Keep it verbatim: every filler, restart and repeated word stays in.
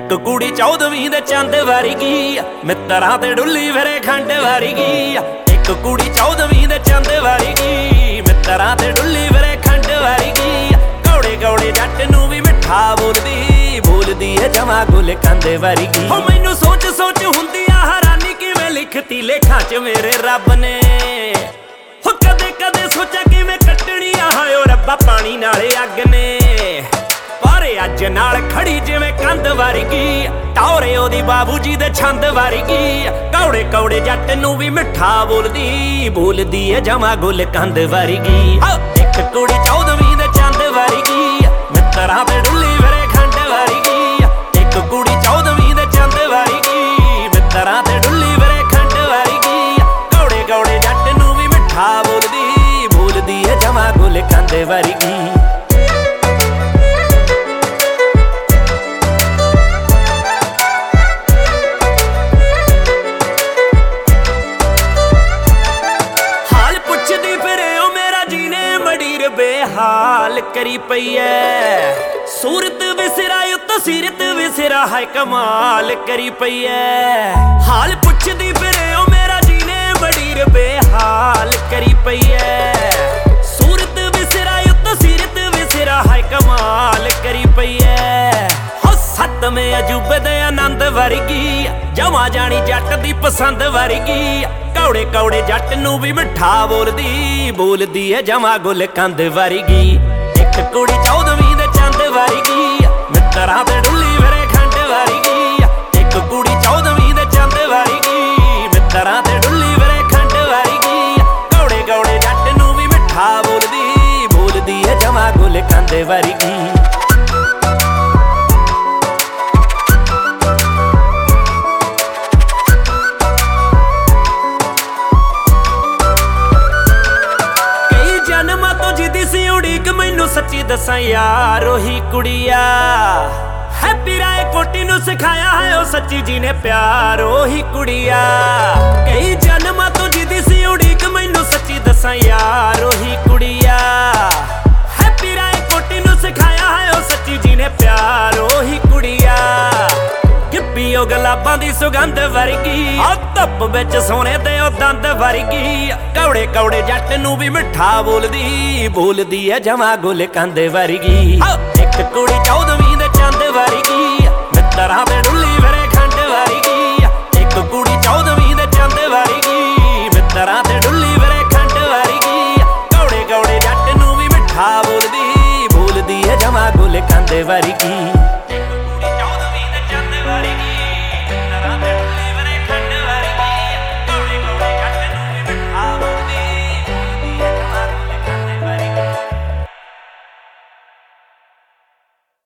ਇੱਕ ਕੁੜੀ ਚੌਦਵੀਂ ਦੇ ਚੰਦ ਵਰਗੀ, ਮਿੱਤਰਾਂ ਤੇ ਡੁੱਲੀ ਫਿਰੇ ਖੰਡ ਵਰਗੀ। ਇੱਕ ਕੁੜੀ ਚੌਦਵੀਂ ਦੇ ਚੰਦ ਵਰਗੀ, ਮਿੱਤਰਾਂ ਤੇ ਡੁੱਲੀ ਫਿਰੇ ਖੰਡ ਵਰਗੀ। ਕੌੜੇ ਕੌੜੇ ਜੱਟ ਨੂੰ ਵੀ ਮਿੱਠਾ ਬੋਲਦੀ, ਬੋਲਦੀ ਏ ਜਮਾਂ ਗੁਲ ਕੰਦ ਵਰਗੀ। ਹੋ ਮੈਨੂੰ ਸੋਚ ਸੋਚ ਹੁੰਦੀ ਆ ਹੈਰਾਨੀ, ਕਿਵੇਂ ਲਿਖਤੀ ਲੇਖਾਂ ਚ ਮੇਰੇ ਰੱਬ ਨੇ। ਹੋ ਕਦੇ ਕਦੇ ਸੋਚਿਆ ਕਿਵੇਂ ਕੱਟਣੀ ਆ ਹਾਇਓ ਰੱਬਾ ਪਾਣੀ ਨਾਲੇ ਅੱਗ ਨੇ। ਪਰ ਅੱਜ ਨਾਲ ਖੜੀ ਜਿਵੇਂ ਕੰਧ ਵਰਗੀ, ਟੌਰੇ ਉਹਦੀ ਬਾਬੂ ਜੀ ਦੇ ਛੰਦ ਵਰਗੀ। ਕੌੜੇ ਕੌੜੇ ਜੱਟ ਨੂੰ ਵੀ ਮਿੱਠਾ ਬੋਲਦੀ, ਬੋਲਦੀ ਏ ਜਮਾਂ ਗੁਲ ਕੰਦ ਵਰਗੀ। ਇੱਕ ਕੁੜੀ ਚੌਦਵੀਂ ਦੇ ਚੰਦ ਵਰਗੀ, ਮਿੱਤਰਾਂ ਤੇ ਡੁੱਲੀ ਫਿਰੇ ਖੰਡ ਵਰਗੀ। ਇੱਕ ਕੁੜੀ ਚੌਦਵੀਂ ਦੇ ਚੰਦ ਵਰਗੀ, ਮਿੱਤਰਾਂ ਤੇ ਡੁੱਲੀ ਫਿਰੇ ਖੰਡ ਵਰਗੀ। ਕੌੜੇ ਕੌੜੇ ਜੱਟ ਨੂੰ ਵੀ ਮਿੱਠਾ ਬੋਲਦੀ, ਬੋਲਦੀ ਏ ਜਮਾਂ ਗੁਲ ਕੰਦ ਵਰਗੀ। ਬੇਹਾਲ ਕਰੀ ਪਈ ਐ ਸੂਰਤ ਵਿਸਰਾ ਉੱਤੋਂ ਸੀਰਤ ਵਿਸਰਾ ਹੈ ਕਮਾਲ ਕਰੀ ਪਈ ਐ। ਹਾਲ ਪੁੱਛਦੀ ਫਿਰੇ ਉਹ ਮੇਰਾ ਜੀਨੇ ਬੜੀ ਬੇਹਾਲ ਕਰੀ ਪਈ ਐ। ਸੂਰਤ ਵਿਸਰਾ ਉੱਤੋਂ ਸੀਰਤ ਵਿਸਰਾ ਹੈ ਕਮਾਲ ਕਰੀ ਪਈ ਐ। ਹੋ ਸੱਤਵੇਂ ਅਜੂਬੇ ਦੇ ਆਨੰਦ ਵਰਗੀ, ਜਮਾਂ ਜਾਣੀ ਜੱਟ ਦੀ ਪਸੰਦ ਵਰਗੀ। ਕੌੜੇ ਕੌੜੇ ਜੱਟ ਨੂੰ ਵੀ ਮਿੱਠਾ ਬੋਲਦੀ, ਬੋਲਦੀ ਏ ਜਮਾਂ ਗੁਲ ਕੰਦ ਵਰਗੀ। ਇੱਕ ਕੁੜੀ ਚੌਦਵੀਂ ਦੇ ਚੰਦ ਵਰਗੀ, ਮਿੱਤਰਾਂ ਤੇ ਡੁੱਲੀ ਫਿਰੇ ਖੰਡ ਵਰਗੀ। ਇੱਕ ਕੁੜੀ ਚੌਦਵੀਂ ਦੇ ਚੰਦ ਵਰਗੀ, ਮਿੱਤਰਾਂ ਤੇ ਡੁੱਲੀ ਫਿਰੇ ਖੰਡ ਵਰਗੀ। ਕੌੜੇ ਕੌੜੇ ਜੱਟ ਨੂੰ ਵੀ ਮਿੱਠਾ ਬੋਲਦੀ, ਬੋਲਦੀ ਏ ਜਮਾਂ ਗੁਲ ਕੰਦ ਵਰਗੀ। ਮੈਨੂੰ ਸੱਚੀ ਦੱਸਾਂ ਯਾਰ ਉਹੀ ਕੁੜੀਆ, ਹੈਪੀ ਰਾਏ ਕੋਟੀ ਨੂੰ ਸਿਖਾਇਆ ਹੈ ਉਹ ਸੱਚੀ ਜੀ ਨੇ ਪਿਆਰ। ਉਹੀ ਕੁੜੀਆ ਕਈ ਜਨਮਾਂ ਤੋਂ ਜਿੱਦੀ ਸੀ ਉਡੀਕ, ਮੈਨੂੰ ਸੱਚੀ ਦੱਸਾਂ ਯਾਰ ਉਹੀ ਕੁੜੀਆ। ਹੈਪੀ ਰਾਏ ਕੋਟੀ ਨੂੰ ਸਿਖਾਇਆ ਹੈ ਉਹ ਸੱਚੀ ਜੀ ਨੇ ਪਿਆਰ। ਉਹੀ ਕੁੜੀਆ ਗਿੱਪੀ ਉਹ ਗੁਲਾਬਾਂ ਦੀ ਸੁਗੰਧ ਵਰਗੀ, ਆ ਧੁੱਪ ਵਿੱਚ ਸੋਨੇ ਤੇ ਉਹ ਦੰਦ ਵਰਗੀ। ਕੌੜੇ ਕੌੜੇ ਜੱਟ ਨੂੰ ਵੀ ਮਿੱਠਾ ਬੋਲਦੀ, ਬੋਲਦੀ ਏ ਜਮਾਂ ਗੁਲ ਕੰਦ ਵਰਗੀ। ਇੱਕ ਕੁੜੀ ਚੌਦਵੀਂ ਦੇ ਚੰਦ ਵਰਗੀ, ਮਿੱਤਰਾਂ ਤੇ ਡੁੱਲੀ